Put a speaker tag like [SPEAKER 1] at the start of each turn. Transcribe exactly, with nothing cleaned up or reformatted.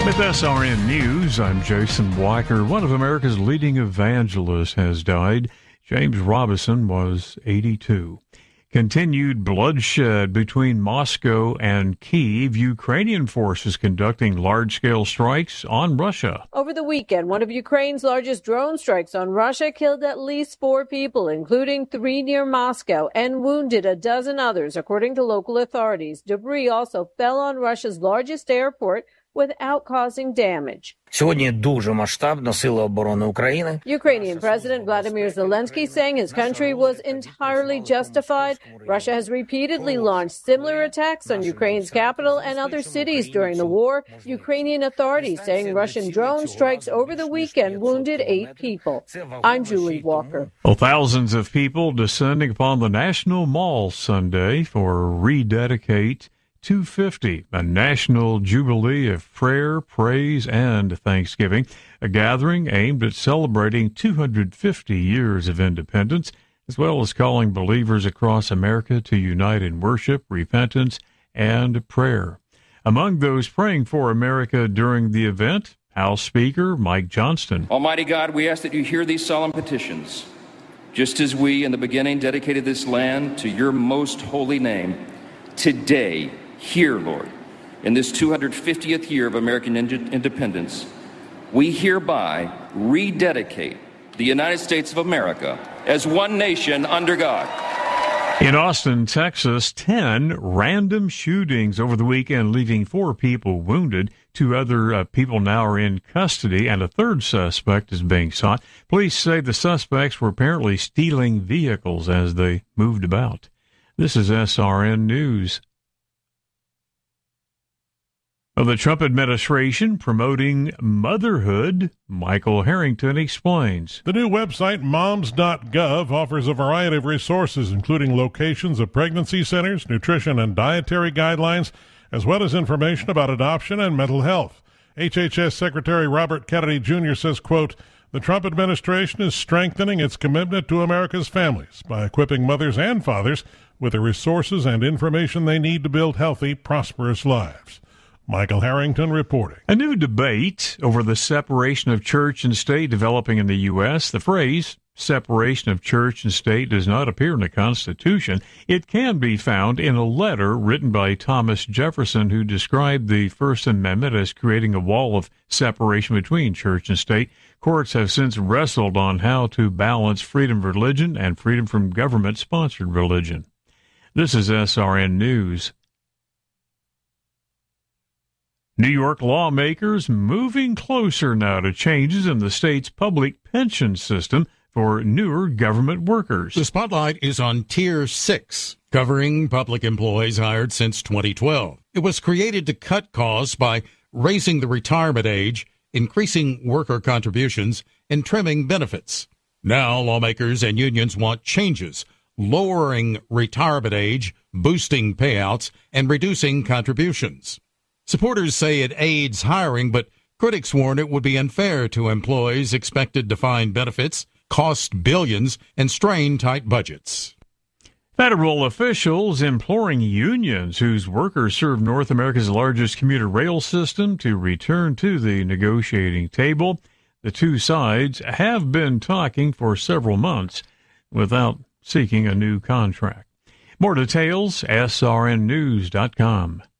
[SPEAKER 1] With S R N News, I'm Jason Blacker. One of America's leading evangelists has died. James Robison was eighty-two. Continued bloodshed between Moscow and Kyiv. Ukrainian forces conducting large-scale strikes on Russia.
[SPEAKER 2] Over the weekend, one of Ukraine's largest drone strikes on Russia killed at least four people, including three near Moscow, and wounded a dozen others, according to local authorities. Debris also fell on Russia's largest airport without causing damage.
[SPEAKER 3] Сьогодні дуже масштабно сили оборони України.
[SPEAKER 2] Ukrainian President Vladimir Zelensky saying his country was entirely justified. Russia has repeatedly launched similar attacks on Ukraine's capital and other cities during the war. Ukrainian authorities saying Russian drone strikes over the weekend wounded eight people. I'm Julie Walker.
[SPEAKER 1] Well, thousands of people descending upon the National Mall Sunday for Rededicate two fifty, a national jubilee of prayer, praise, and thanksgiving, a gathering aimed at celebrating two hundred fifty years of independence, as well as calling believers across America to unite in worship, repentance, and prayer. Among those praying for America during the event, House Speaker Mike Johnston.
[SPEAKER 4] Almighty God, we ask that you hear these solemn petitions, just as we in the beginning dedicated this land to your most holy name. Today, here, Lord, in this two hundred fiftieth year of American ind- independence, we hereby rededicate the United States of America as one nation under God.
[SPEAKER 1] In Austin, Texas, ten random shootings over the weekend, leaving four people wounded. Two other uh, people now are in custody, and a third suspect is being sought. Police say the suspects were apparently stealing vehicles as they moved about. This is S R N News. Of the Trump administration promoting motherhood, Michael Harrington explains.
[SPEAKER 5] The new website, moms dot gov, offers a variety of resources, including locations of pregnancy centers, nutrition and dietary guidelines, as well as information about adoption and mental health. H H S Secretary Robert Kennedy Junior says, quote, the Trump administration is strengthening its commitment to America's families by equipping mothers and fathers with the resources and information they need to build healthy, prosperous lives. Michael Harrington reporting.
[SPEAKER 1] A new debate over the separation of church and state developing in the U S. The phrase, separation of church and state, does not appear in the Constitution. It can be found in a letter written by Thomas Jefferson, who described the First Amendment as creating a wall of separation between church and state. Courts have since wrestled on how to balance freedom of religion and freedom from government-sponsored religion. This is S R N News. New York lawmakers moving closer now to changes in the state's public pension system for newer government workers.
[SPEAKER 6] The spotlight is on Tier six, covering public employees hired since twenty twelve. It was created to cut costs by raising the retirement age, increasing worker contributions, and trimming benefits. Now lawmakers and unions want changes, lowering retirement age, boosting payouts, and reducing contributions. Supporters say it aids hiring, but critics warn it would be unfair to employees expected to find benefits, cost billions, and strain tight budgets.
[SPEAKER 1] Federal officials imploring unions whose workers serve North America's largest commuter rail system to return to the negotiating table. The two sides have been talking for several months without seeking a new contract. More details, S R N news dot com.